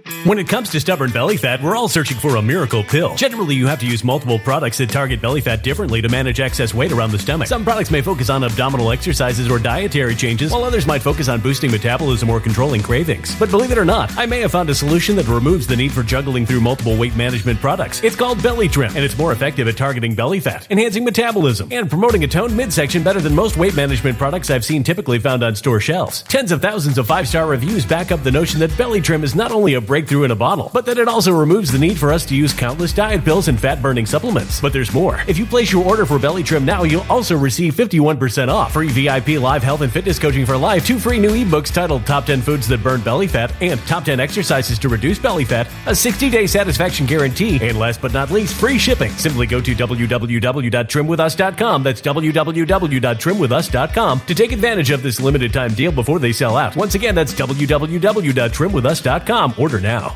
When it comes to stubborn belly fat, we're all searching for a miracle pill. Generally, you have to use multiple products that target belly fat differently to manage excess weight around the stomach. Some products may focus on abdominal exercises or dietary changes, while others might focus on boosting metabolism or controlling cravings. But believe it or not, I may have found a solution that removes the need for juggling through multiple weight management products. It's called Belly Trim, and it's more effective at targeting belly fat, enhancing metabolism, and promoting a toned midsection better than most weight management products I've seen typically found on store shelves. Tens of thousands of 5-star reviews back up the notion that Belly Trim is not only a breakthrough in a bottle, but that it also removes the need for us to use countless diet pills and fat-burning supplements. But there's more. If you place your order for Belly Trim now, you'll also receive 51% off, free VIP live health and fitness coaching for life, 2 free new ebooks titled Top 10 Foods That Burn Belly Fat and Top 10 Exercises to Reduce Belly Fat, a 60-day satisfaction guarantee, and last but not least, free shipping. Simply go to www.trimwithus.com. That's www.trimwithus.com to take advantage of this limited time deal before they sell out. Once again, that's www.trimwithus.com. Order now.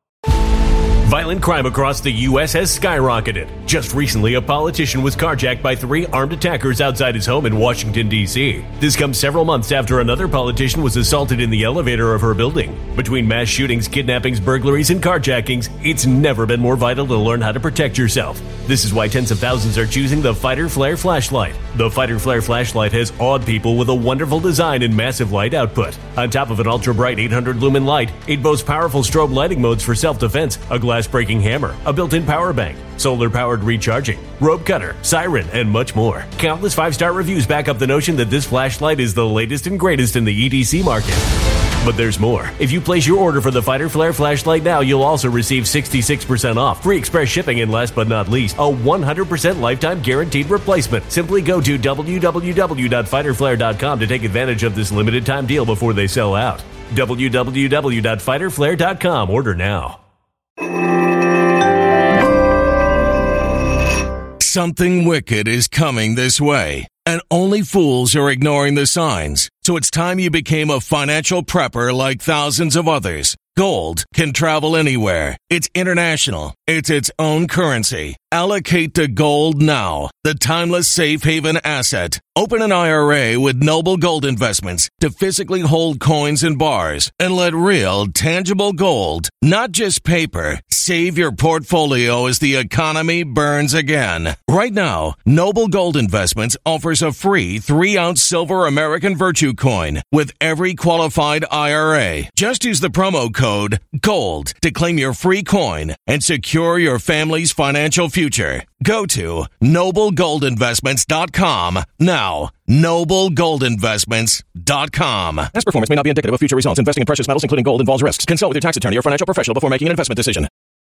Violent crime across the U.S. has skyrocketed. Just recently, a politician was carjacked by 3 armed attackers outside his home in Washington, D.C. This comes several months after another politician was assaulted in the elevator of her building. Between mass shootings, kidnappings, burglaries, and carjackings, it's never been more vital to learn how to protect yourself. This is why tens of thousands are choosing the Fighter Flare flashlight. The Fighter Flare flashlight has awed people with a wonderful design and massive light output. On top of an ultra-bright 800-lumen light, it boasts powerful strobe lighting modes for self-defense, a glass-breaking hammer, a built-in power bank, solar-powered recharging, rope cutter, siren, and much more. Countless 5-star reviews back up the notion that this flashlight is the latest and greatest in the EDC market. But there's more. If you place your order for the Fighter Flare flashlight now, you'll also receive 66% off, free express shipping, and last but not least, a 100% lifetime guaranteed replacement. Simply go to www.fighterflare.com to take advantage of this limited time deal before they sell out. www.fighterflare.com. Order now. Something wicked is coming this way, and only fools are ignoring the signs. So it's time you became a financial prepper like thousands of others. Gold can travel anywhere. It's international. It's its own currency. Allocate to gold now, the timeless safe haven asset. Open an IRA with Noble Gold Investments to physically hold coins and bars and let real, tangible gold, not just paper, save your portfolio as the economy burns again. Right now, Noble Gold Investments offers a free 3-ounce silver American Virtue coin with every qualified IRA. Just use the promo code GOLD to claim your free coin and secure your family's financial future. Go to noblegoldinvestments.com now. noblegoldinvestments.com. Past performance may not be indicative of future results. Investing in precious metals, including gold, involves risks. Consult with your tax attorney or financial professional before making an investment decision.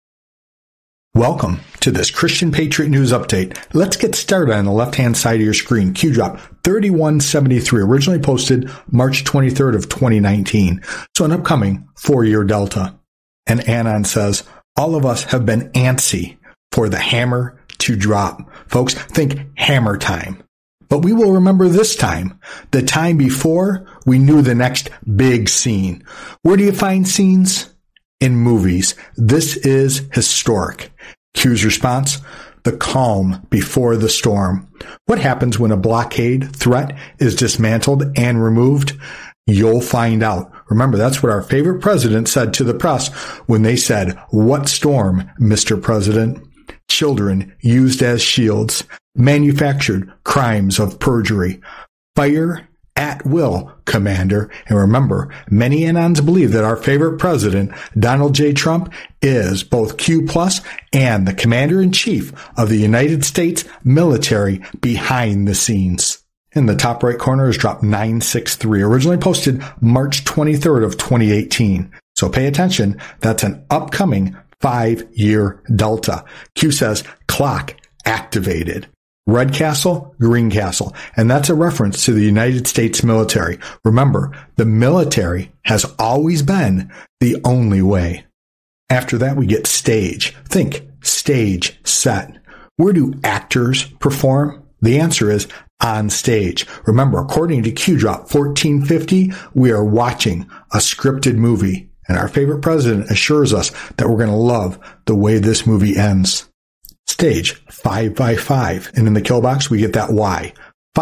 Welcome to this Christian Patriot News Update. Let's get started on the left-hand side of your screen. Q drop 3173, originally posted March 23rd of 2019. So an upcoming 4-year delta. And Anon says, all of us have been antsy for the hammer to drop. Folks, think hammer time. But we will remember this time, the time before we knew the next big scene. Where do you find scenes? In movies. This is historic. Q's response, the calm before the storm. What happens when a blockade threat is dismantled and removed? You'll find out. Remember, that's what our favorite president said to the press when they said, what storm, Mr. President? Children used as shields, manufactured crimes of perjury, fire at will, Commander. And remember, many Anons believe that our favorite president, Donald J. Trump, is both Q+ and the Commander-in-Chief of the United States military behind the scenes. In the top right corner is drop 963, originally posted March 23rd of 2018. So pay attention, that's an upcoming 5-year delta. Q says, clock activated. Red Castle, Green Castle. And that's a reference to the United States military. Remember, the military has always been the only way. After that, we get stage. Think stage set. Where do actors perform? The answer is on stage. Remember, according to Q Drop 1450, we are watching a scripted movie. And our favorite president assures us that we're going to love the way this movie ends. Stage 5x5. And in the kill box, we get that Y.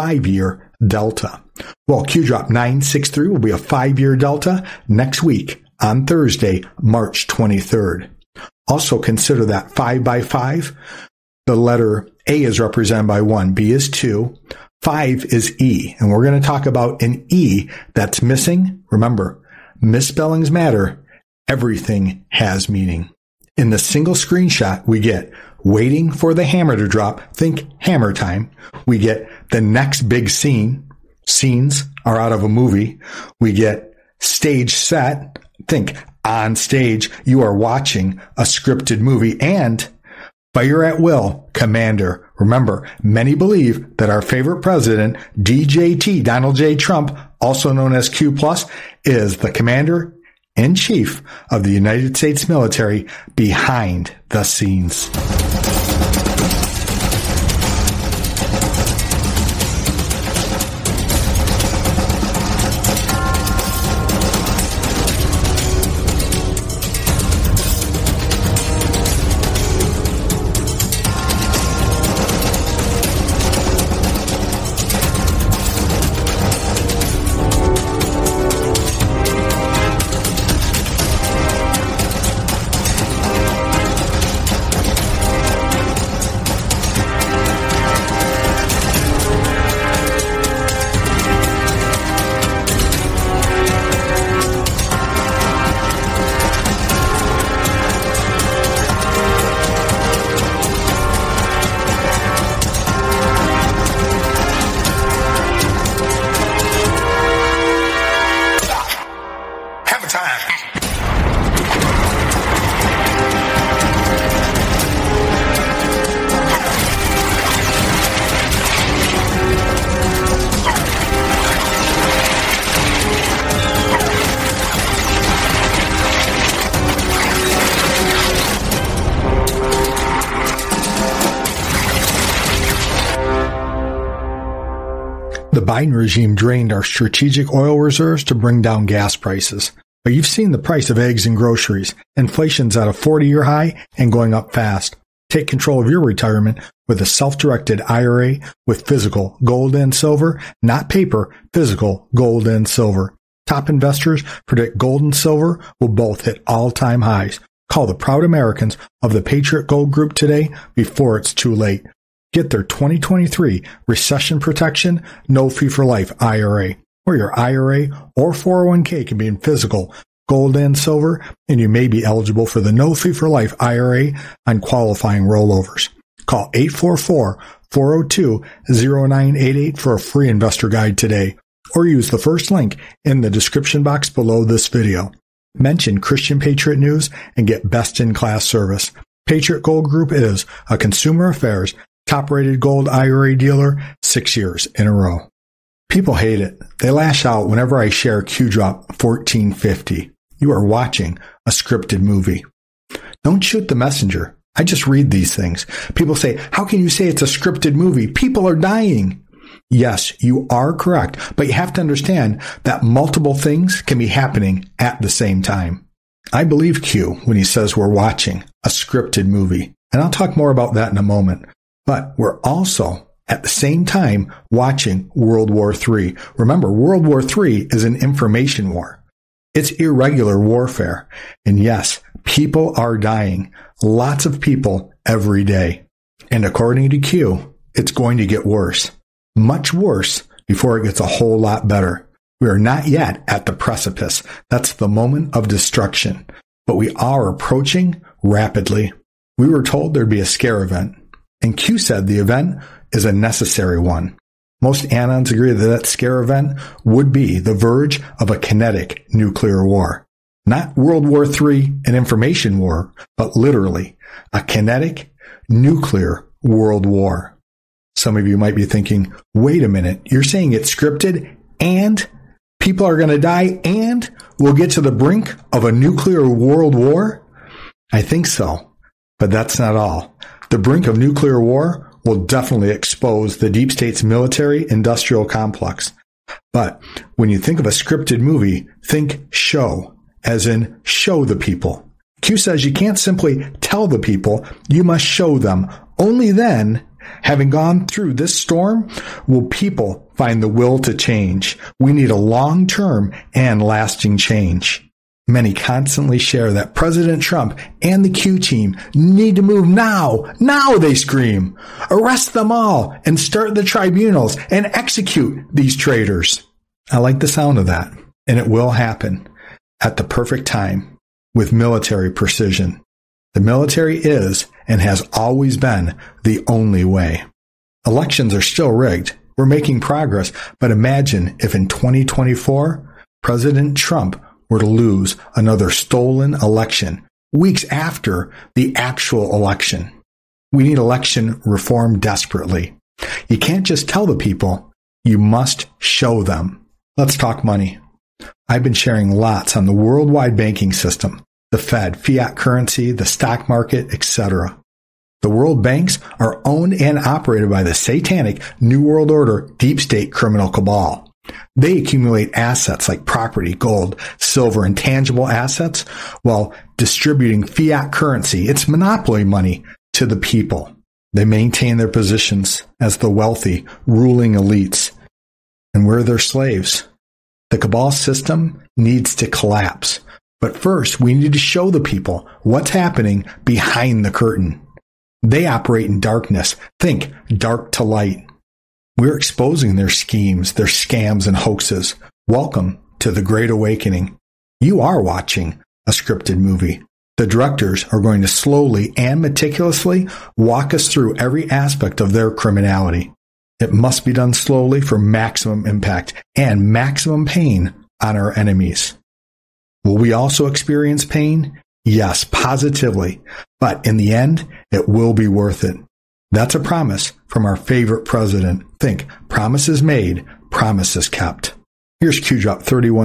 5-year delta. Well, Q drop 963 will be a 5-year delta. Next week, on Thursday, March 23rd. Also consider that 5x5. The letter A is represented by 1, B is 2, 5 is E. And we're going to talk about an E that's missing. Remember, misspellings matter. Everything has meaning. In the single screenshot, we get waiting for the hammer to drop. Think hammer time. We get the next big scene. Scenes are out of a movie. We get stage set. Think on stage. You are watching a scripted movie. And fire at will, Commander. Remember, many believe that our favorite president, DJT, Donald J. Trump, also known as Q+, is the Commander-in-Chief of the United States military behind the scenes. The Biden regime drained our strategic oil reserves to bring down gas prices. But you've seen the price of eggs and groceries. Inflation's at a 40-year high and going up fast. Take control of your retirement with a self-directed IRA with physical gold and silver, not paper, physical gold and silver. Top investors predict gold and silver will both hit all-time highs. Call the proud Americans of the Patriot Gold Group today before it's too late. Get their 2023 Recession Protection No Fee for Life IRA, where your IRA or 401k can be in physical gold and silver, and you may be eligible for the No Fee for Life IRA on qualifying rollovers. Call 844-402-0988 for a free investor guide today, or use the first link in the description box below this video. Mention Christian Patriot News and get best-in-class service. Patriot Gold Group is a Consumer Affairs top-rated gold IRA dealer 6 years in a row. People hate it. They lash out whenever I share Q-Drop 1450. You are watching a scripted movie. Don't shoot the messenger. I just read these things. People say, how can you say it's a scripted movie? People are dying. Yes, you are correct, but you have to understand that multiple things can be happening at the same time. I believe Q when he says we're watching a scripted movie, and I'll talk more about that in a moment. But we're also, at the same time, watching World War III. Remember, World War III is an information war. It's irregular warfare. And yes, people are dying. Lots of people every day. And according to Q, it's going to get worse. Much worse before it gets a whole lot better. We are not yet at the precipice. That's the moment of destruction. But we are approaching rapidly. We were told there'd be a scare event. And Q said the event is a necessary one. Most anons agree that that scare event would be the verge of a kinetic nuclear war. Not World War III, an information war, but literally a kinetic nuclear world war. Some of you might be thinking, wait a minute, you're saying it's scripted and people are going to die and we'll get to the brink of a nuclear world war? I think so, but that's not all. The brink of nuclear war will definitely expose the deep state's military-industrial complex. But when you think of a scripted movie, think show, as in show the people. Q says you can't simply tell the people, you must show them. Only then, having gone through this storm, will people find the will to change. We need a long-term and lasting change. Many constantly share that President Trump and the Q team need to move now. Now, they scream. Arrest them all and start the tribunals and execute these traitors. I like the sound of that, and it will happen at the perfect time with military precision. The military is and has always been the only way. Elections are still rigged. We're making progress, but imagine if in 2024, President Trump were to lose another stolen election weeks after the actual election. We need election reform desperately. You can't just tell the people, you must show them. Let's talk money. I've been sharing lots on the worldwide banking system, the Fed, fiat currency, the stock market, etc. The world banks are owned and operated by the satanic New World Order deep state criminal cabal. They accumulate assets like property, gold, silver, and tangible assets while distributing fiat currency, its monopoly money, to the people. They maintain their positions as the wealthy, ruling elites, and we're their slaves. The cabal system needs to collapse. But first, we need to show the people what's happening behind the curtain. They operate in darkness. Think dark to light. We're exposing their schemes, their scams, and hoaxes. Welcome to the Great Awakening. You are watching a scripted movie. The directors are going to slowly and meticulously walk us through every aspect of their criminality. It must be done slowly for maximum impact and maximum pain on our enemies. Will we also experience pain? Yes, positively. But in the end, it will be worth it. That's a promise from our favorite president. Think, promises made, promises kept. Here's Q-Drop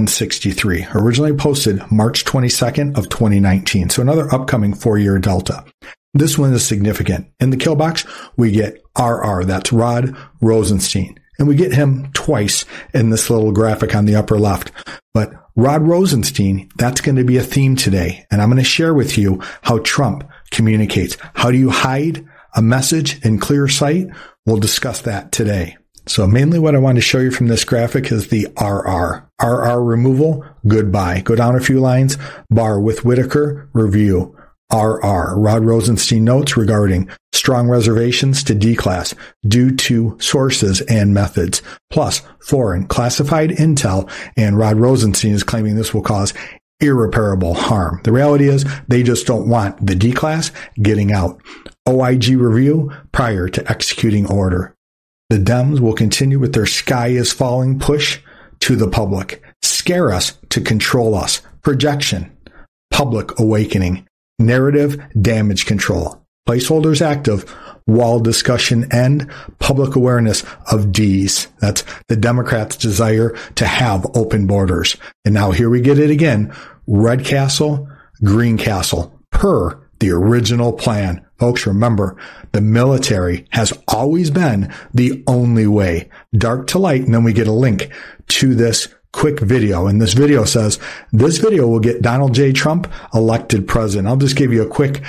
3163, originally posted March 22nd of 2019, so another upcoming 4-year delta. This one is significant. In the kill box, we get RR, that's Rod Rosenstein, and we get him twice in this little graphic on the upper left. But Rod Rosenstein, that's going to be a theme today, and I'm going to share with you how Trump communicates. How do you hide a message in clear sight? We'll discuss that today. So mainly what I want to show you from this graphic is the RR. RR removal, goodbye. Go down a few lines. Barr with Whitaker, review. RR. Rod Rosenstein notes regarding strong reservations to D-class due to sources and methods, plus foreign classified intel, and Rod Rosenstein is claiming this will cause irreparable harm. The reality is they just don't want the D-class getting out. OIG review prior to executing order. The Dems will continue with their sky is falling push to the public. Scare us to control us. Projection. Public awakening. Narrative damage control. Placeholders active. Wall discussion end. Public awareness of D's. That's the Democrats' desire to have open borders. And now here we get it again. Red Castle, Green Castle, per the original plan. Folks, remember, the military has always been the only way. Dark to light, and then we get a link to this quick video. And this video says, this video will get Donald J. Trump elected president. I'll just give you a quick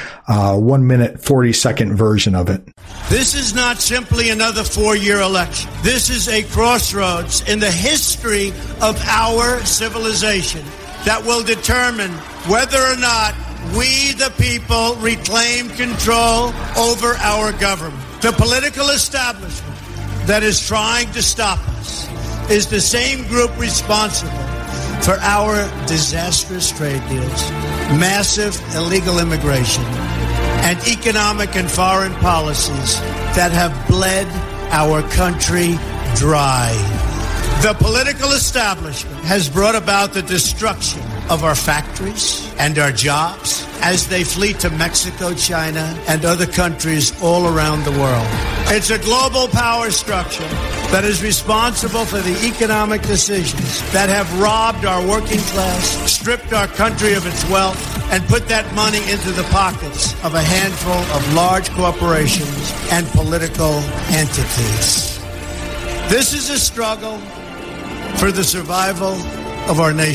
1 minute, 40-second version of it. This is not simply another 4-year election. This is a crossroads in the history of our civilization that will determine whether or not we, the people, reclaim control over our government. The political establishment that is trying to stop us is the same group responsible for our disastrous trade deals, massive illegal immigration, and economic and foreign policies that have bled our country dry. The political establishment has brought about the destruction of our factories and our jobs as they flee to Mexico, China, and other countries all around the world. It's a global power structure that is responsible for the economic decisions that have robbed our working class, stripped our country of its wealth, and put that money into the pockets of a handful of large corporations and political entities. This is a struggle for the survival of our nation.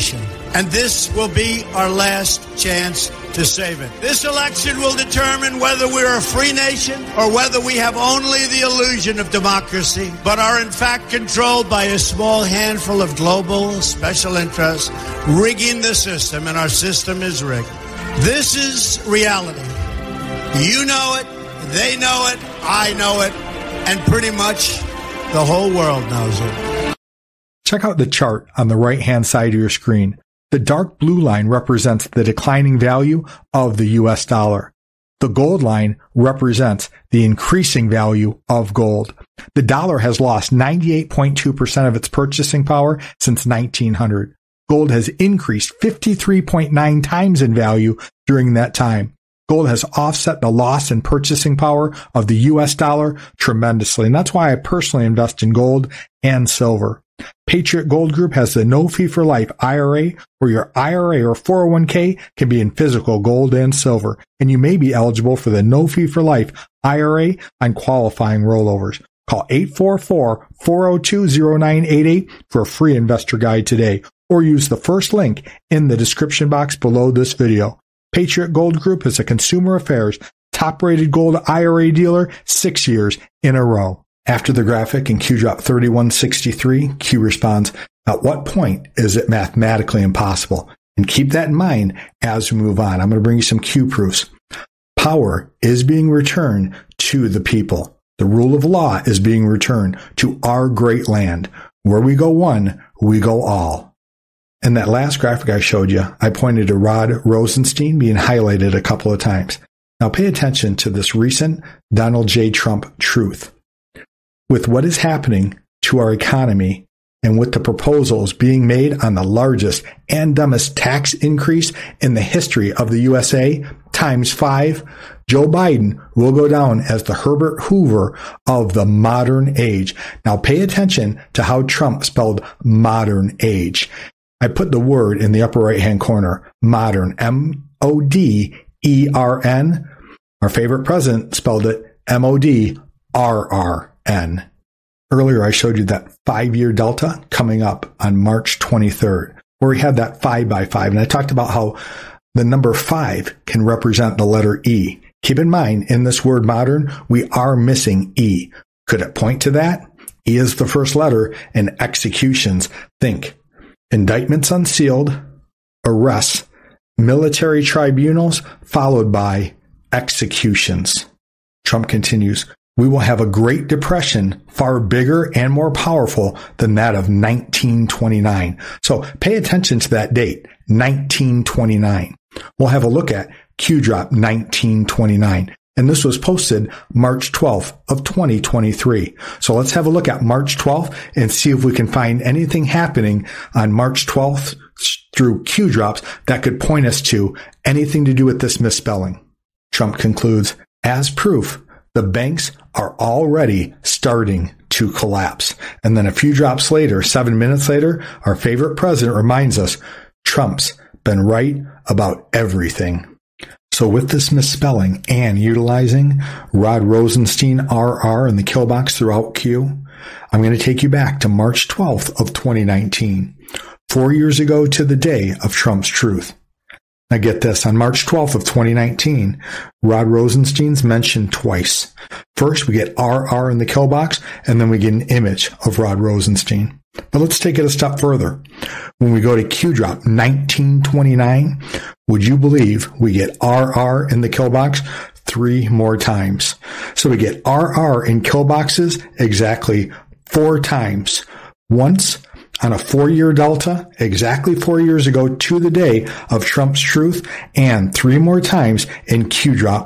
And this will be our last chance to save it. This election will determine whether we're a free nation or whether we have only the illusion of democracy, but are in fact controlled by a small handful of global special interests rigging the system, and our system is rigged. This is reality. You know it, they know it, I know it, and pretty much the whole world knows it. Check out the chart on the right-hand side of your screen. The dark blue line represents the declining value of the US dollar. The gold line represents the increasing value of gold. The dollar has lost 98.2% of its purchasing power since 1900. Gold has increased 53.9 times in value during that time. Gold has offset the loss in purchasing power of the US dollar tremendously, and that's why I personally invest in gold and silver. Patriot Gold Group has the no fee for life IRA, where your IRA or 401k can be in physical gold and silver, and you may be eligible for the no fee for life IRA on qualifying rollovers. Call 844-402-0988 for a free investor guide today, or use the first link in the description box below this video. Patriot Gold Group is a Consumer Affairs top-rated gold IRA dealer 6 years in a row. After the graphic in QDrop 3163, Q responds, at what point is it mathematically impossible? And keep that in mind as we move on. I'm going to bring you some Q proofs. Power is being returned to the people. The rule of law is being returned to our great land. Where we go one, we go all. In that last graphic I showed you, I pointed to Rod Rosenstein being highlighted a couple of times. Now pay attention to this recent Donald J. Trump truth. With what is happening to our economy and with the proposals being made on the largest and dumbest tax increase in the history of the USA times 5, Joe Biden will go down as the Herbert Hoover of the modern age. Now pay attention to how Trump spelled modern age. I put the word in the upper right-hand corner, modern, M-O-D-E-R-N. Our favorite president spelled it M-O-D-R-R-N. Earlier, I showed you that 5-year delta coming up on March 23rd, where we had that 5x5. And I talked about how the number 5 can represent the letter E. Keep in mind, in this word modern, we are missing E. Could it point to that? E is the first letter in executions. Think indictments unsealed, arrests, military tribunals, followed by executions. Trump continues, we will have a Great Depression far bigger and more powerful than that of 1929. So pay attention to that date, 1929. We'll have a look at QDrop 1929. And this was posted March 12th of 2023. So let's have a look at March 12th and see if we can find anything happening on March 12th through QDrops that could point us to anything to do with this misspelling. Trump concludes, as proof, the banks are already starting to collapse. And then a few drops later, 7 minutes later, our favorite president reminds us, Trump's been right about everything. So with this misspelling and utilizing Rod Rosenstein RR in the kill box throughout Q, I'm going to take you back to March 12th of 2019, 4 years ago to the day of Trump's truth. Now get this, on March 12th of 2019, Rod Rosenstein's mentioned twice. First, we get RR in the kill box, and then we get an image of Rod Rosenstein. But let's take it a step further. When we go to QDrop 1929, would you believe we get RR in the kill box 3 more times? So we get RR in kill boxes exactly 4 times. Once on a 4-year delta, exactly 4 years ago to the day of Trump's truth, and 3 more times in QDrop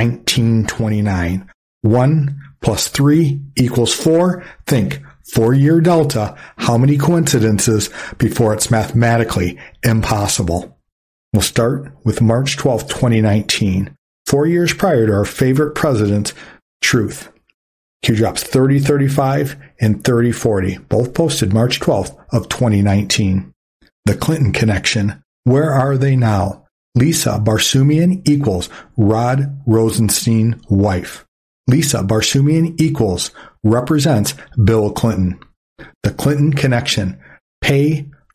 1929. 1 plus 3 equals 4. Think 4-year delta. How many coincidences before it's mathematically impossible? We'll start with March 12th, 2019, 4 years prior to our favorite president's truth. QDrops 3035 and 3040, both posted March 12th of 2019. The Clinton connection. Where are they now? Lisa Barsoomian equals Rod Rosenstein wife. Lisa Barsoomian equals represents Bill Clinton. The Clinton connection. Pay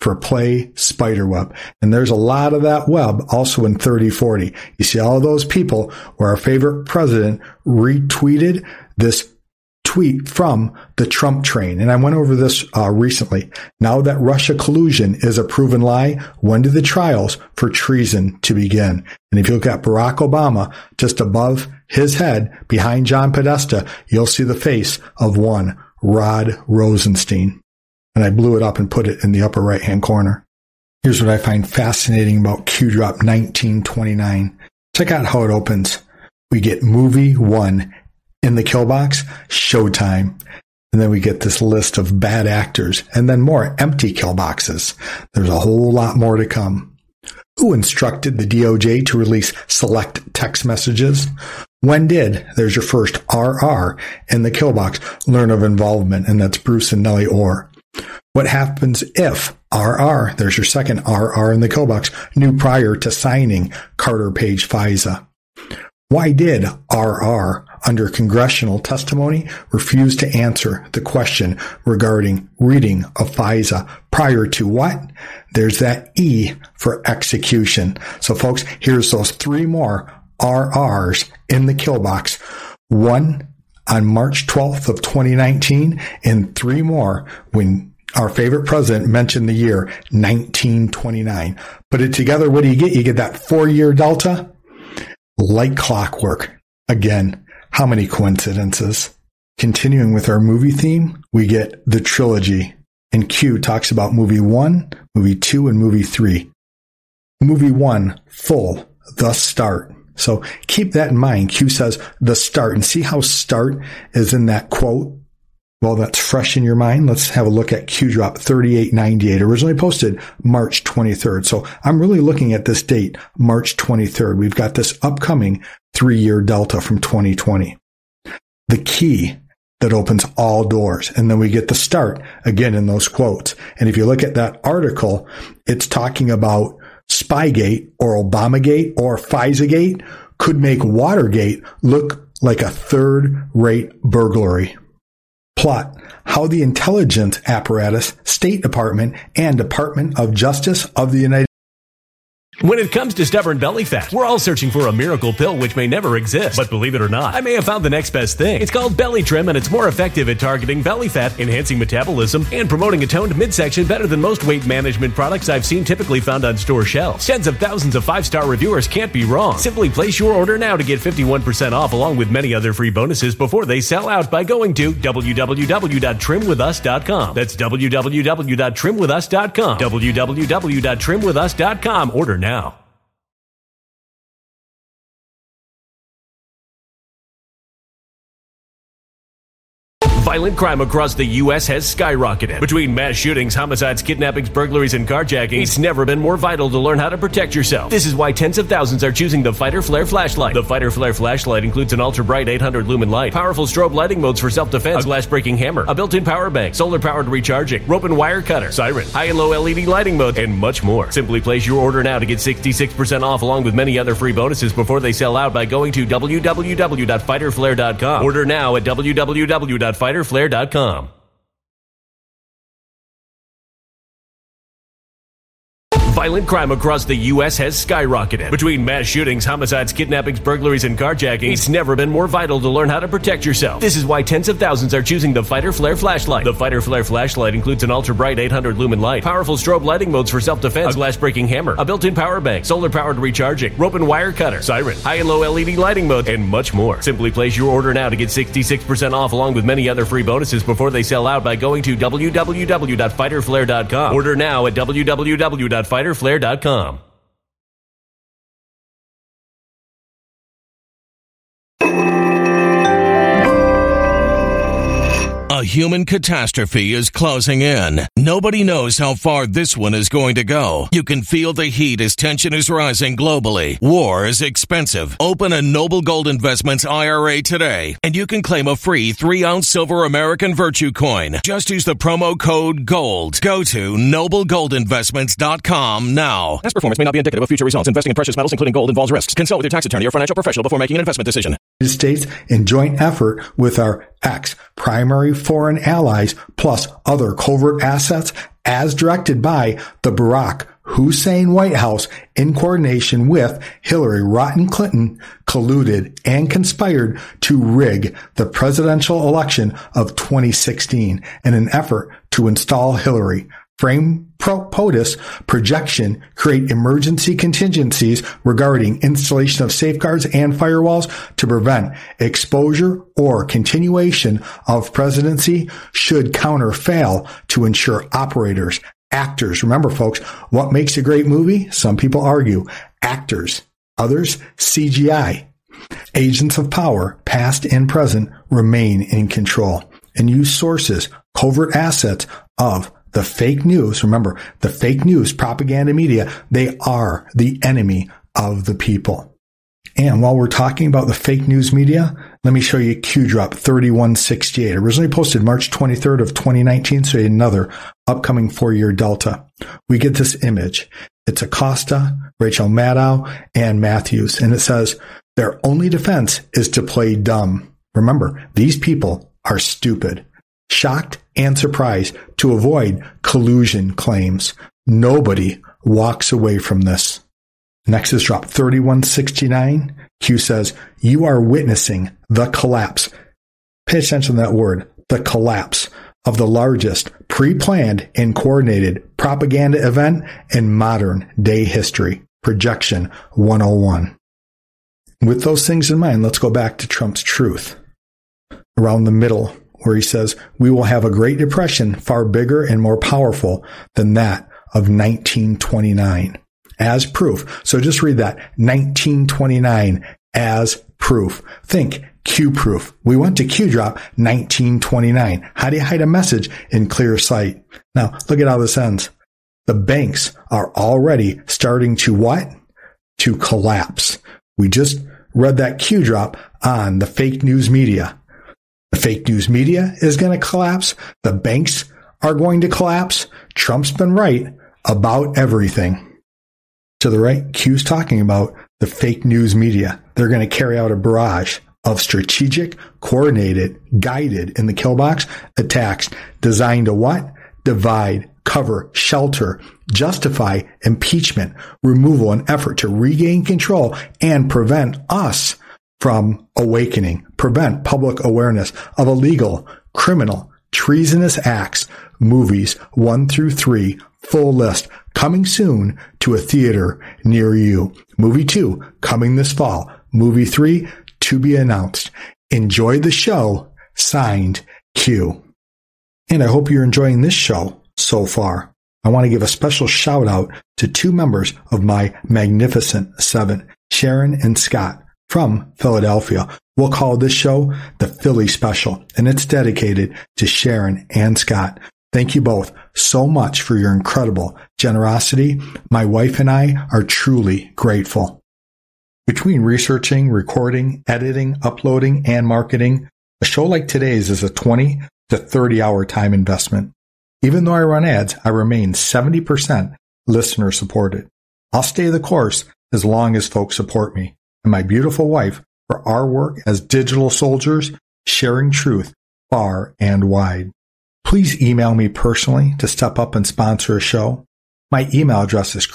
for Play Spiderweb. And there's a lot of that web also in 3040. You see all those people where our favorite president retweeted this tweet from the Trump train. And I went over this recently. Now that Russia collusion is a proven lie, when do the trials for treason to begin? And if you look at Barack Obama, just above his head, behind John Podesta, you'll see the face of one Rod Rosenstein. And I blew it up and put it in the upper right-hand corner. Here's what I find fascinating about Q-Drop 1929. Check out how it opens. We get movie 1 in the kill box, Showtime. And then we get this list of bad actors and then more empty kill boxes. There's a whole lot more to come. Who instructed the DOJ to release select text messages? When did, there's your first RR in the kill box, learn of involvement, and that's Bruce and Nellie Orr. What happens if RR, there's your second RR in the kill box, knew prior to signing Carter Page FISA? Why did RR, under congressional testimony, refuse to answer the question regarding reading of FISA prior to what? There's that E for execution. So folks, here's those 3 more RRs in the kill box. 1 on March 12th of 2019 and 3 more when our favorite president mentioned the year 1929. Put it together, what do? You get that 4-year delta? Like clockwork. Again, how many coincidences? Continuing with our movie theme, we get the trilogy. And Q talks about movie 1, movie 2, and movie 3. Movie 1, full, the start. So keep that in mind. Q says the start. And see how start is in that quote? Well, that's fresh in your mind. Let's have a look at Q-Drop 3898, originally posted March 23rd. So I'm really looking at this date, March 23rd. We've got this upcoming 3-year delta from 2020. The key that opens all doors. And then we get the start again in those quotes. And if you look at that article, it's talking about Spygate or Obamagate or FISAgate could make Watergate look like a third-rate burglary. Plot how the intelligence apparatus, State Department, and Department of Justice of the United States. When it comes to stubborn belly fat, we're all searching for a miracle pill which may never exist. But believe it or not, I may have found the next best thing. It's called Belly Trim, and it's more effective at targeting belly fat, enhancing metabolism, and promoting a toned midsection better than most weight management products I've seen typically found on store shelves. Tens of thousands of 5-star reviewers can't be wrong. Simply place your order now to get 51% off along with many other free bonuses before they sell out by going to www.trimwithus.com. That's www.trimwithus.com. www.trimwithus.com. Order now. Violent crime across the U.S. has skyrocketed. Between mass shootings, homicides, kidnappings, burglaries, and carjackings, it's never been more vital to learn how to protect yourself. This is why tens of thousands are choosing the Fighter Flare flashlight. The Fighter Flare flashlight includes an ultra-bright 800-lumen light, powerful strobe lighting modes for self-defense, a glass-breaking hammer, a built-in power bank, solar-powered recharging, rope and wire cutter, siren, high and low LED lighting mode, and much more. Simply place your order now to get 66% off along with many other free bonuses before they sell out by going to www.fighterflare.com. Order now at www.fighterflare.com. Violent crime across the U.S. has skyrocketed. Between mass shootings, homicides, kidnappings, burglaries, and carjackings, it's never been more vital to learn how to protect yourself. This is why tens of thousands are choosing the Fighter Flare flashlight. The Fighter Flare flashlight includes an ultra-bright 800-lumen light, powerful strobe lighting modes for self-defense, a glass-breaking hammer, a built-in power bank, solar-powered recharging, rope and wire cutter, siren, high and low LED lighting mode, and much more. Simply place your order now to get 66% off along with many other free bonuses before they sell out by going to www.fighterflare.com. Order now at www.fighterflare.com. A human catastrophe is closing in. Nobody knows how far this one is going to go. You can feel the heat as tension is rising globally. War is expensive. Open a Noble Gold Investments IRA today, and you can claim a free 3-ounce silver American Virtue coin. Just use the promo code GOLD. Go to noblegoldinvestments.com now. Past performance may not be indicative of future results. Investing in precious metals, including gold, involves risks. Consult with your tax attorney or financial professional before making an investment decision. United States in joint effort with our ex-primary foreign allies, plus other covert assets, as directed by the Barack Hussein White House in coordination with Hillary Rodham Clinton, colluded and conspired to rig the presidential election of 2016 in an effort to install Hillary. Frame POTUS projection create emergency contingencies regarding installation of safeguards and firewalls to prevent exposure or continuation of presidency should counter fail to ensure operators, actors. Remember, folks, what makes a great movie? Some people argue actors, others CGI. Agents of power, past and present, remain in control and use sources, covert assets of the fake news. Remember, the fake news propaganda media, they are the enemy of the people. And while we're talking about the fake news media, let me show you Q Drop 3168. Originally posted March 23rd of 2019, so another upcoming 4-year delta. We get this image. It's Acosta, Rachel Maddow, and Matthews. And it says, their only defense is to play dumb. Remember, these people are stupid, shocked and surprised to avoid collusion claims. Nobody walks away from this. Next is drop 3169. Q says, you are witnessing the collapse. Pay attention to that word, the collapse of the largest pre-planned and coordinated propaganda event in modern day history. Projection 101. With those things in mind, let's go back to Trump's truth. Around the middle, where he says, we will have a Great Depression far bigger and more powerful than that of 1929. As proof. So just read that. 1929 as proof. Think Q proof. We went to Q drop 1929. How do you hide a message in clear sight? Now, look at how this ends. The banks are already starting to what? To collapse. We just read that Q drop on the fake news media. The fake news media is going to collapse. The banks are going to collapse. Trump's been right about everything. To the right, Q's talking about the fake news media. They're going to carry out a barrage of strategic, coordinated, guided in the kill box attacks designed to what? Divide, cover, shelter, justify impeachment, removal, and effort to regain control and prevent us from awakening, prevent public awareness of illegal, criminal, treasonous acts. Movies 1 through 3, full list, coming soon to a theater near you. Movie 2, coming this fall. Movie 3, to be announced. Enjoy the show. Signed, Q. And I hope you're enjoying this show so far. I want to give a special shout out to 2 members of my Magnificent 7, Sharon and Scott from Philadelphia. We'll call this show the Philly Special, and it's dedicated to Sharon and Scott. Thank you both so much for your incredible generosity. My wife and I are truly grateful. Between researching, recording, editing, uploading, and marketing, a show like today's is a 20 to 30 hour time investment. Even though I run ads, I remain 70% listener supported. I'll stay the course as long as folks support me and my beautiful wife for our work as digital soldiers, sharing truth far and wide. Please email me personally to step up and sponsor a show. My email address is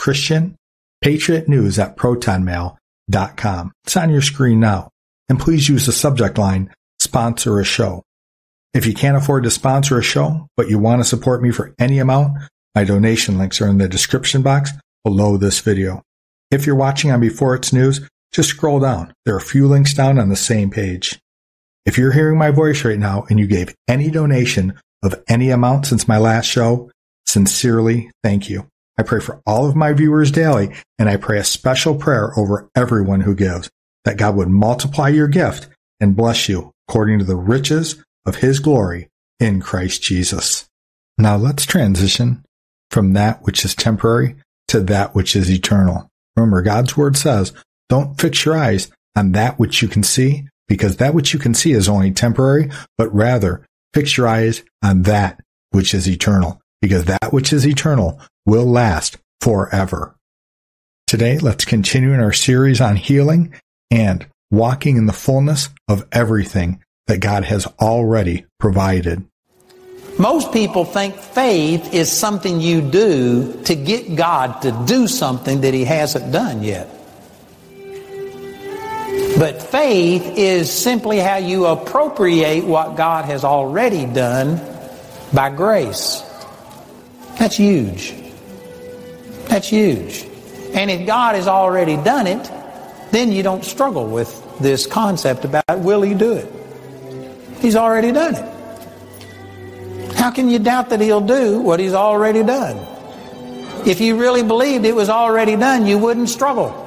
christianpatriotnews@protonmail.com. It's on your screen now. And please use the subject line, sponsor a show. If you can't afford to sponsor a show, but you want to support me for any amount, my donation links are in the description box below this video. If you're watching on Before It's News, just scroll down. There are a few links down on the same page. If you're hearing my voice right now and you gave any donation of any amount since my last show, sincerely, thank you. I pray for all of my viewers daily, and I pray a special prayer over everyone who gives, that God would multiply your gift and bless you according to the riches of His glory in Christ Jesus. Now let's transition from that which is temporary to that which is eternal. Remember, God's word says, don't fix your eyes on that which you can see, because that which you can see is only temporary, but rather fix your eyes on that which is eternal, because that which is eternal will last forever. Today, let's continue in our series on healing and walking in the fullness of everything that God has already provided. Most people think faith is something you do to get God to do something that He hasn't done yet. But faith is simply how you appropriate what God has already done by grace. That's huge. That's huge. And if God has already done it, then you don't struggle with this concept about will He do it? He's already done it. How can you doubt that He'll do what He's already done? If you really believed it was already done, you wouldn't struggle.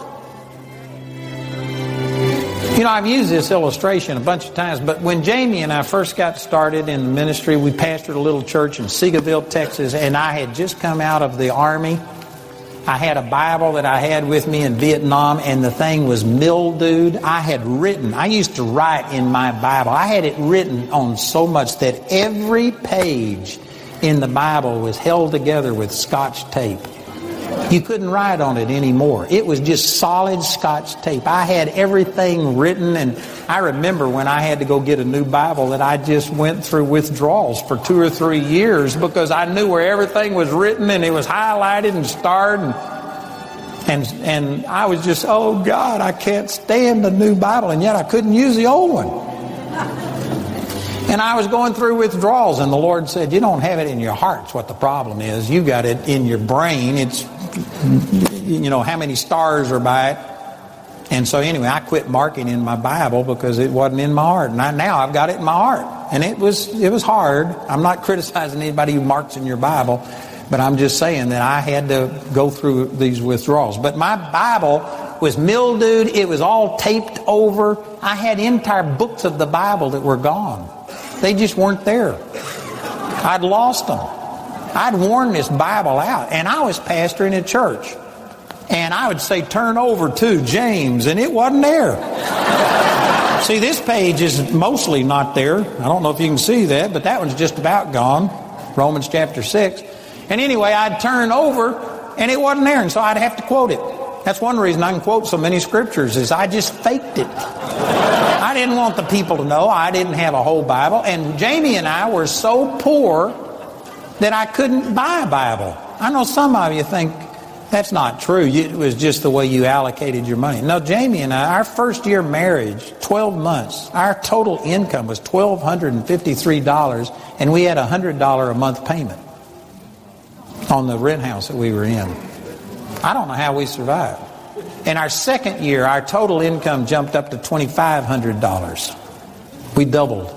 You know, I've used this illustration a bunch of times, but when Jamie and I first got started in the ministry, we pastored a little church in Seagoville, Texas, and I had just come out of the Army. I had a Bible that I had with me in Vietnam, and the thing was mildewed. I used to write in my Bible. I had it written on so much that every page in the Bible was held together with Scotch tape. You couldn't write on it anymore. It was just solid Scotch tape. I had everything written, and I remember when I had to go get a new Bible that I just went through withdrawals for 2 or 3 years because I knew where everything was written and it was highlighted and starred, and I was just, oh God, I can't stand the new Bible, and yet I couldn't use the old one. And I was going through withdrawals, and the Lord said, you don't have it in your heart's what the problem is. You got it in your brain. It's, you know, how many stars are by it. And so anyway, I quit marking in my Bible because it wasn't in my heart. And now I've got it in my heart. And it was hard. I'm not criticizing anybody who marks in your Bible, but I'm just saying that I had to go through these withdrawals. But my Bible was mildewed. It was all taped over. I had entire books of the Bible that were gone. They just weren't there. I'd lost them. I'd worn this Bible out, and I was pastoring a church. And I would say, turn over to James, and it wasn't there. See, this page is mostly not there. I don't know if you can see that, but that one's just about gone. Romans chapter 6. And anyway, I'd turn over, and it wasn't there, and so I'd have to quote it. That's one reason I can quote so many scriptures, is I just faked it. I didn't want the people to know I didn't have a whole Bible. And Jamie and I were so poor that I couldn't buy a Bible. I know some of you think that's not true. It was just the way you allocated your money. No, Jamie and I, our first year marriage, 12 months, our total income was $1,253, and we had a $100 a month payment on the rent house that we were in. I don't know how we survived. In our second year, our total income jumped up to $2,500. We doubled.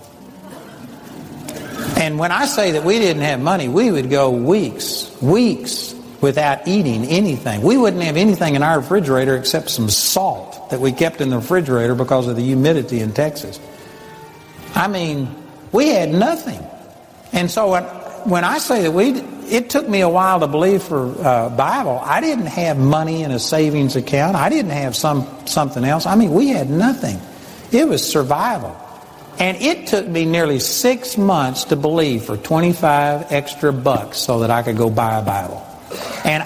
And when I say that we didn't have money, we would go weeks without eating anything. We wouldn't have anything in our refrigerator except some salt that we kept in the refrigerator because of the humidity in Texas. I mean, we had nothing. And so when I say that it took me a while to believe for Bible. I didn't have money in a savings account. I didn't have something else. I mean, we had nothing. It was survival. And it took me nearly 6 months to believe for 25 extra bucks so that I could go buy a Bible. And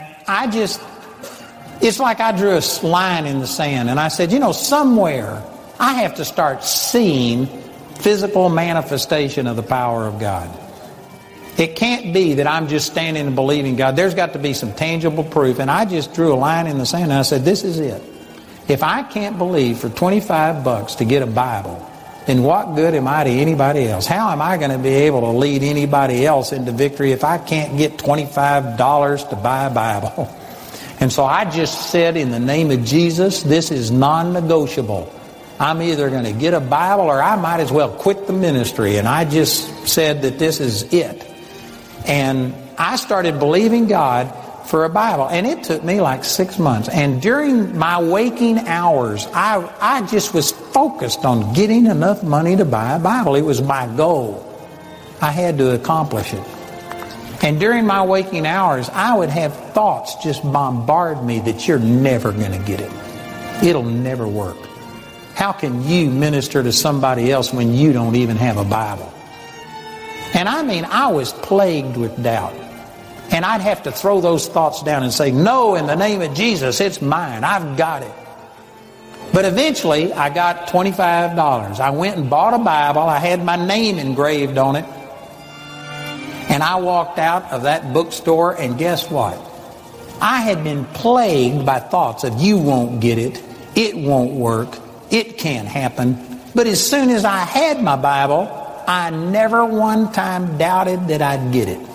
it's like I drew a line in the sand, and I said, you know, somewhere I have to start seeing physical manifestation of the power of God. It can't be that I'm just standing and believing God. There's got to be some tangible proof. And I just drew a line in the sand, and I said, this is it. If I can't believe for 25 bucks to get a Bible, then what good am I to anybody else? How am I going to be able to lead anybody else into victory if I can't get $25 to buy a Bible? And so I just said, in the name of Jesus, this is non-negotiable. I'm either going to get a Bible or I might as well quit the ministry. And I just said that this is it. And I started believing God for a Bible. And it took me like 6 months. And during my waking hours, I just was focused on getting enough money to buy a Bible. It was my goal. I had to accomplish it. And during my waking hours, I would have thoughts just bombard me that you're never going to get it. It'll never work. How can you minister to somebody else when you don't even have a Bible? And I mean, I was plagued with doubt. And I'd have to throw those thoughts down and say, no, in the name of Jesus, it's mine. I've got it. But eventually, I got $25. I went and bought a Bible. I had my name engraved on it. And I walked out of that bookstore, and guess what? I had been plagued by thoughts of, you won't get it, it won't work, it can't happen. But as soon as I had my Bible, I never one time doubted that I'd get it.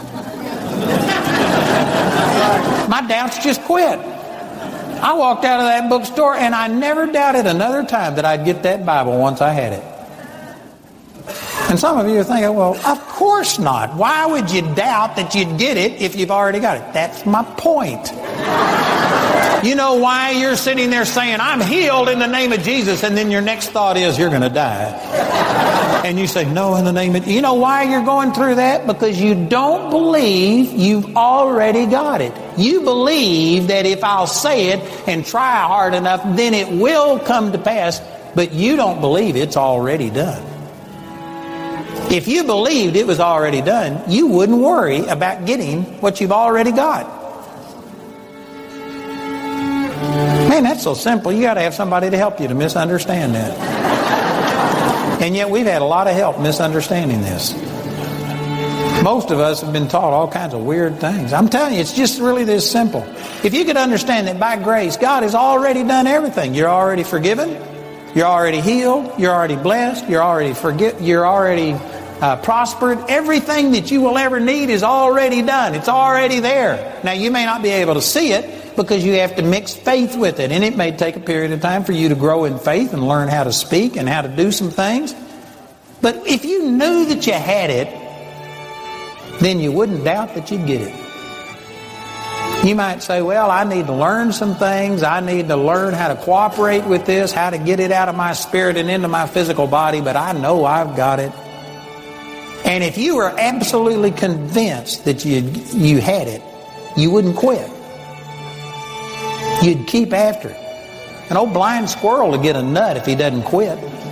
My doubts just quit. I walked out of that bookstore and I never doubted another time that I'd get that Bible once I had it. And some of you are thinking, well, of course not. Why would you doubt that you'd get it if you've already got it? That's my point. You know why you're sitting there saying, I'm healed in the name of Jesus, and then your next thought is, you're going to die. And you say, no, in the name of... You know why you're going through that? Because you don't believe you've already got it. You believe that if I'll say it and try hard enough, then it will come to pass. But you don't believe it's already done. If you believed it was already done, you wouldn't worry about getting what you've already got. Man, that's so simple. You got to have somebody to help you to misunderstand that. And yet we've had a lot of help misunderstanding this. Most of us have been taught all kinds of weird things. I'm telling you, it's just really this simple. If you could understand that by grace, God has already done everything. You're already forgiven. You're already healed. You're already blessed. You're already prospered. Everything that you will ever need is already done. It's already there. Now, you may not be able to see it because you have to mix faith with it. And it may take a period of time for you to grow in faith and learn how to speak and how to do some things. But if you knew that you had it, then you wouldn't doubt that you'd get it. You might say, well, I need to learn some things. I need to learn how to cooperate with this, how to get it out of my spirit and into my physical body, but I know I've got it. And if you were absolutely convinced that you had it, you wouldn't quit. You'd keep after it. An old blind squirrel will get a nut if he doesn't quit.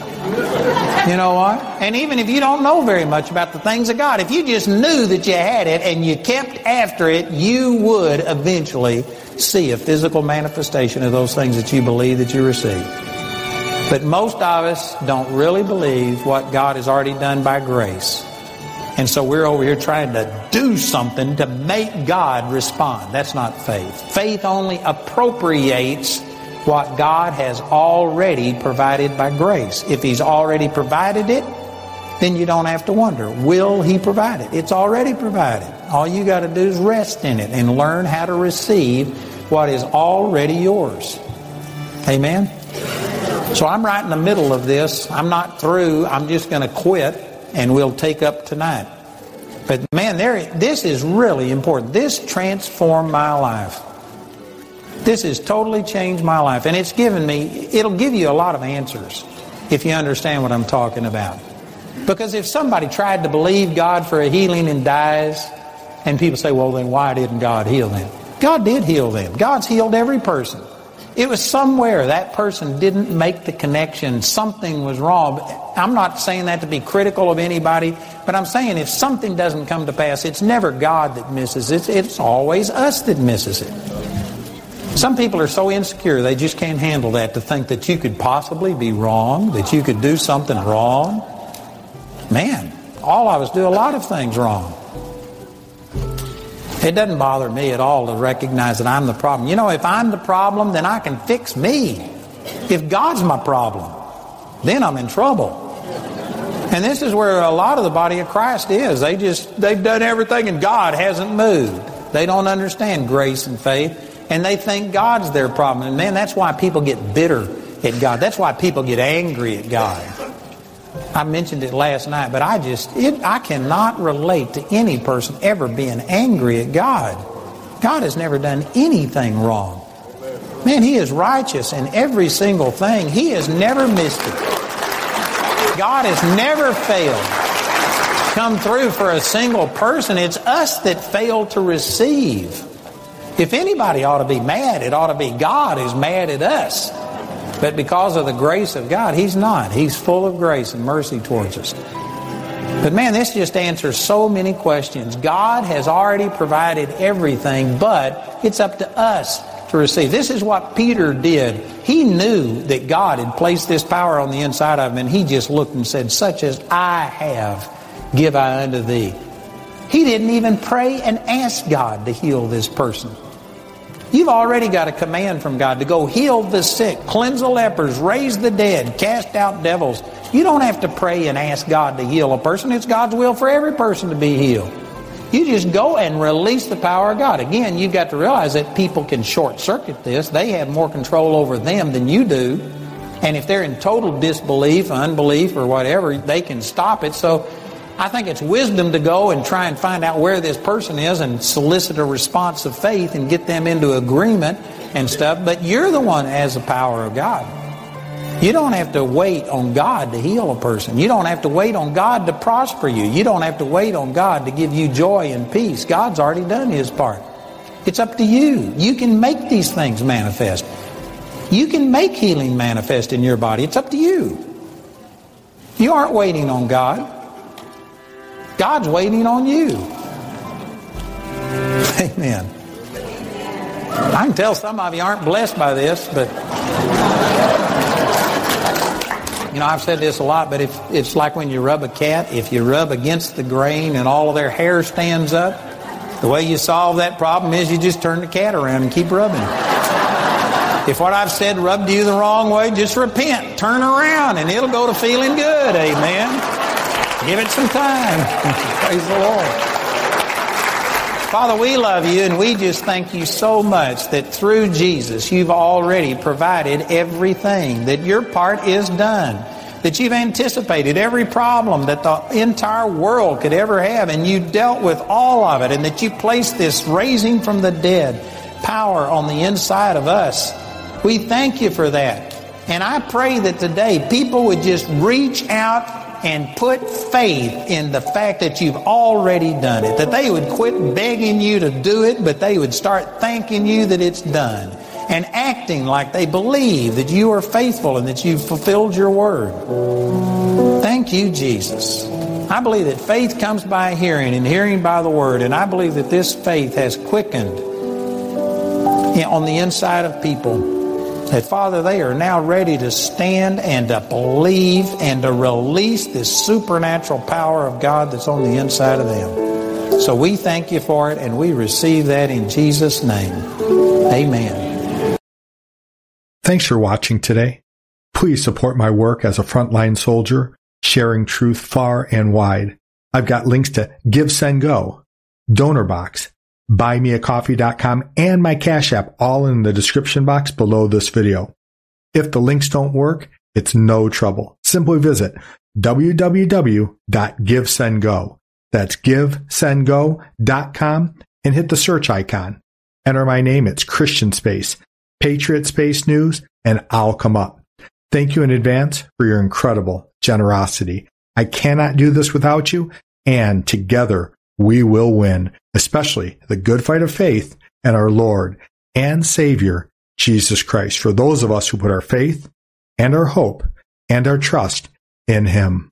You know what? And even if you don't know very much about the things of God, if you just knew that you had it and you kept after it, you would eventually see a physical manifestation of those things that you believe that you receive. But most of us don't really believe what God has already done by grace. And so we're over here trying to do something to make God respond. That's not faith. Faith only appropriates what God has already provided by grace. If He's already provided it, then you don't have to wonder, will He provide it? It's already provided. All you got to do is rest in it and learn how to receive what is already yours. Amen? So I'm right in the middle of this. I'm not through. I'm just going to quit. And we'll take up tonight. But man, this is really important. This transformed my life. This has totally changed my life. And it'll give you a lot of answers if you understand what I'm talking about. Because if somebody tried to believe God for a healing and dies, and people say, well, then why didn't God heal them? God did heal them. God's healed every person. It was somewhere that person didn't make the connection. Something was wrong. I'm not saying that to be critical of anybody, but I'm saying if something doesn't come to pass, it's never God that misses it. It's always us that misses it. Some people are so insecure they just can't handle that, to think that you could possibly be wrong, that you could do something wrong. Man, all of us do a lot of things wrong. It doesn't bother me at all to recognize that I'm the problem. You know, if I'm the problem, then I can fix me. If God's my problem, then I'm in trouble. And this is where a lot of the body of Christ is. They've done everything and God hasn't moved. They don't understand grace and faith, and they think God's their problem. And man, that's why people get bitter at God. That's why people get angry at God. I mentioned it last night, but I cannot relate to any person ever being angry at God. God has never done anything wrong. Man, He is righteous in every single thing. He has never missed it. God has never failed to come through for a single person. It's us that fail to receive. If anybody ought to be mad, it ought to be God who's mad at us. But because of the grace of God, He's not. He's full of grace and mercy towards us. But man, this just answers so many questions. God has already provided everything, but it's up to us to receive. This is what Peter did. He knew that God had placed this power on the inside of him, and he just looked and said, such as I have, give I unto thee. He didn't even pray and ask God to heal this person. You've already got a command from God to go heal the sick, cleanse the lepers, raise the dead, cast out devils. You don't have to pray and ask God to heal a person. It's God's will for every person to be healed. You just go and release the power of God. Again, you've got to realize that people can short-circuit this. They have more control over them than you do. And if they're in total disbelief, unbelief, or whatever, they can stop it. So I think it's wisdom to go and try and find out where this person is and solicit a response of faith and get them into agreement and stuff. But you're the one that has the power of God. You don't have to wait on God to heal a person. You don't have to wait on God to prosper you. You don't have to wait on God to give you joy and peace. God's already done His part. It's up to you. You can make these things manifest. You can make healing manifest in your body. It's up to you. You aren't waiting on God. God's waiting on you. Amen. I can tell some of you aren't blessed by this, but you know, I've said this a lot, but it's like when you rub a cat. If you rub against the grain and all of their hair stands up, the way you solve that problem is you just turn the cat around and keep rubbing. If what I've said rubbed you the wrong way, just repent, turn around, and it'll go to feeling good. Amen. Give it some time. Praise the Lord. Father, we love you, and we just thank you so much that through Jesus you've already provided everything, that your part is done, that you've anticipated every problem that the entire world could ever have, and you dealt with all of it, and that you placed this raising from the dead power on the inside of us. We thank you for that. And I pray that today people would just reach out and put faith in the fact that you've already done it. That they would quit begging you to do it, but they would start thanking you that it's done. And acting like they believe that you are faithful and that you've fulfilled your word. Thank you, Jesus. I believe that faith comes by hearing and hearing by the word. And I believe that this faith has quickened on the inside of people. That, Father, they are now ready to stand and to believe and to release this supernatural power of God that's on the inside of them. So we thank you for it, and we receive that in Jesus' name. Amen. Thanks for watching today. Please support my work as a frontline soldier, sharing truth far and wide. I've got links to Give, Send, Go, DonorBox, BuyMeACoffee.com, and my Cash App all in the description box below this video. If the links don't work, it's no trouble. Simply visit www.GiveSendGo. That's GiveSendGo.com and hit the search icon. Enter my name. It's Christian Space, Patriot Space News, and I'll come up. Thank you in advance for your incredible generosity. I cannot do this without you, and together we will win, especially the good fight of faith and our Lord and Savior, Jesus Christ, for those of us who put our faith and our hope and our trust in Him.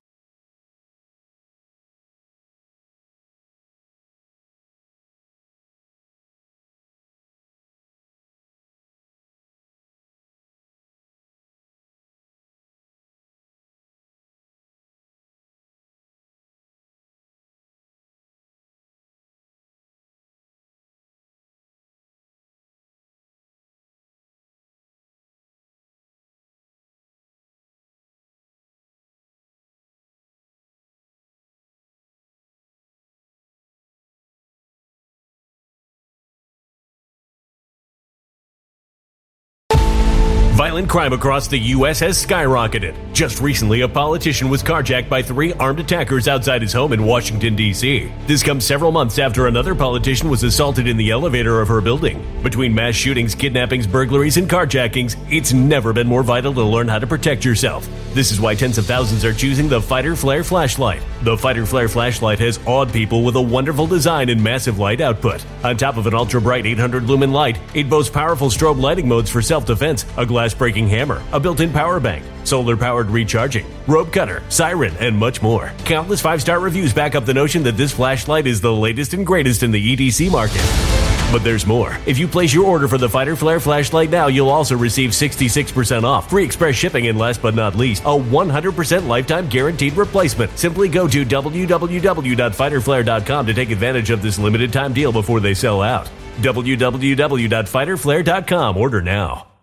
Violent crime across the U.S. has skyrocketed. Just recently, a politician was carjacked by 3 armed attackers outside his home in Washington, D.C. This comes several months after another politician was assaulted in the elevator of her building. Between mass shootings, kidnappings, burglaries, and carjackings, it's never been more vital to learn how to protect yourself. This is why tens of thousands are choosing the Fighter Flare flashlight. The Fighter Flare flashlight has awed people with a wonderful design and massive light output. On top of an ultra-bright 800-lumen light, it boasts powerful strobe lighting modes for self-defense, a glass-breaking hammer, a built-in power bank, solar-powered recharging, rope cutter, siren, and much more. Countless 5-star reviews back up the notion that this flashlight is the latest and greatest in the EDC market. But there's more. If you place your order for the Fighter Flare flashlight now, you'll also receive 66% off, free express shipping, and last but not least, a 100% lifetime guaranteed replacement. Simply go to www.fighterflare.com to take advantage of this limited time deal before they sell out. www.fighterflare.com. Order now.